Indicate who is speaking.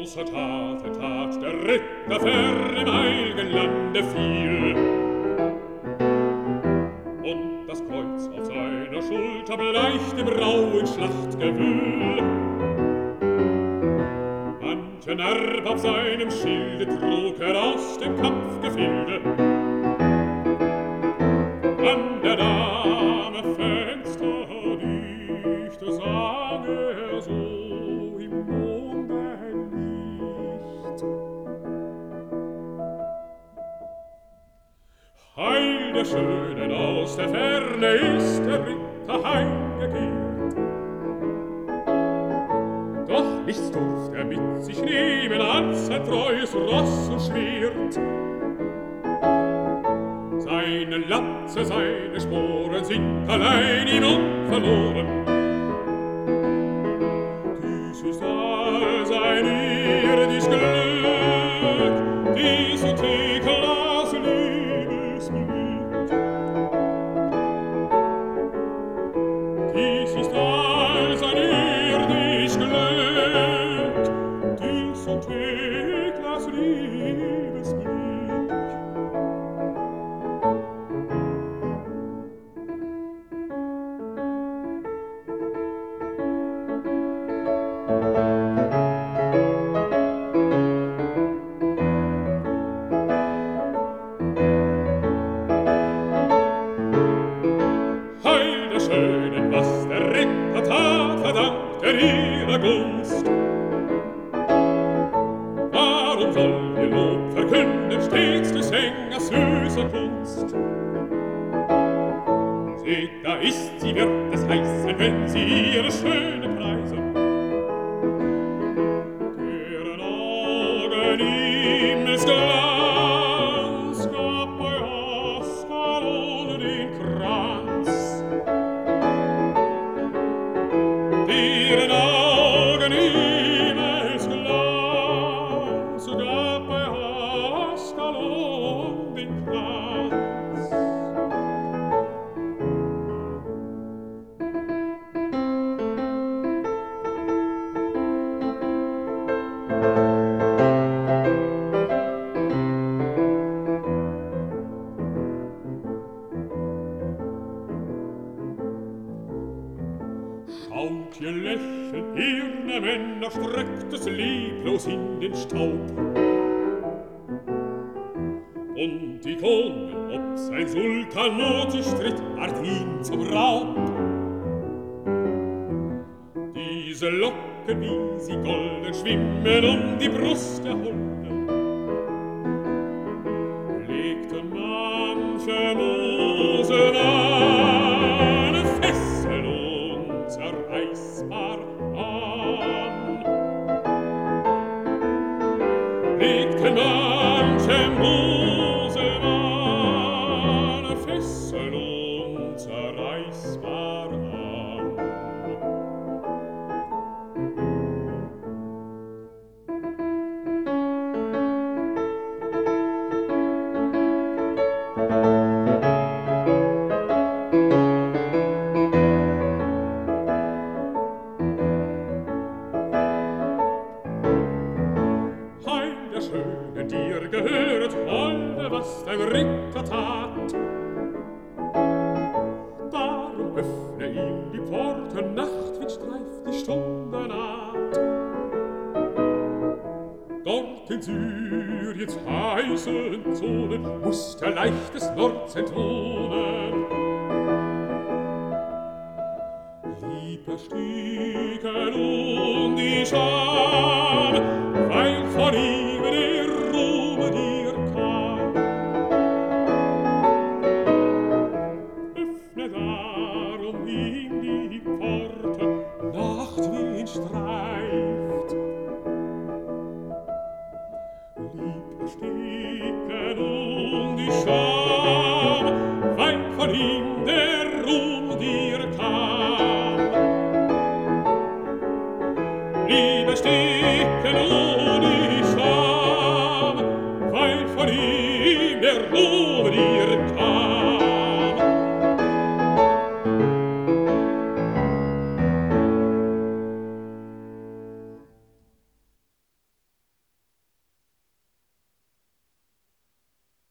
Speaker 1: großer Tat der Ritter fern im heiligen Lande fiel. Und das Kreuz auf seiner Schulter bleicht im rauen Schlachtgewühl. Manchen Erb auf seinem Schilde trug aus dem Kampfgefilde. An der Dame Fenster dicht sang so im Mondenlicht. Heil der Schönen aus der Ferne ist der Ritter heimgekehrt. Doch nichts durft er mit sich nehmen als ein treues Ross und Schwert. Seine Lanze, seine Sporen sind allein ihm unverloren. Dies ist all sein irdisch Glück, dies und Eklas Liebesglück. Dies ist all sein irdisch Glück, dies und Eklas Liebesglück. Ihrer Gunst. Warum soll ihr Lob verkünden stets des Sängers süßer Kunst? Seht, da ist sie, wird es heißen, wenn sie ihre Schöne preisen. Deren Augen Himmelsglanz gab bei Askalon den Kranz. Deren Augen Himmelsglanz gab bei Askalon den Kranz. Schaut, ihr lächelt, ihr Männer, streckt es lieblos in den Staub. Und die Konen, ob sein Sultan mutig stritt, ward ihn zum Raub. Diese Locken, wie sie golden, schwimmen um die Brust der Hunde, legten manche Muselmann Fesseln unzerreißbar an. Legten manche Muselmann Fesseln unzerreißbar an. Dir gehöret, Holde, was dein Ritter tat. Darum öffne ihm die Pforte, Nachtwind streift die Stunde naht. Dort in Syriens heißen Zonen muss der Leicht des Nords entwohnen. Lieb erstiegen und die Scham, weil von ihm der Ruhm dir kam. Öffne darum ihm die Pforte, Nachtwind streift. Lieb ersticken und die Scham, weil von ihm der Ruhm dir kam. Lieb ersticken und die Scham, weil von ihm der Ruhm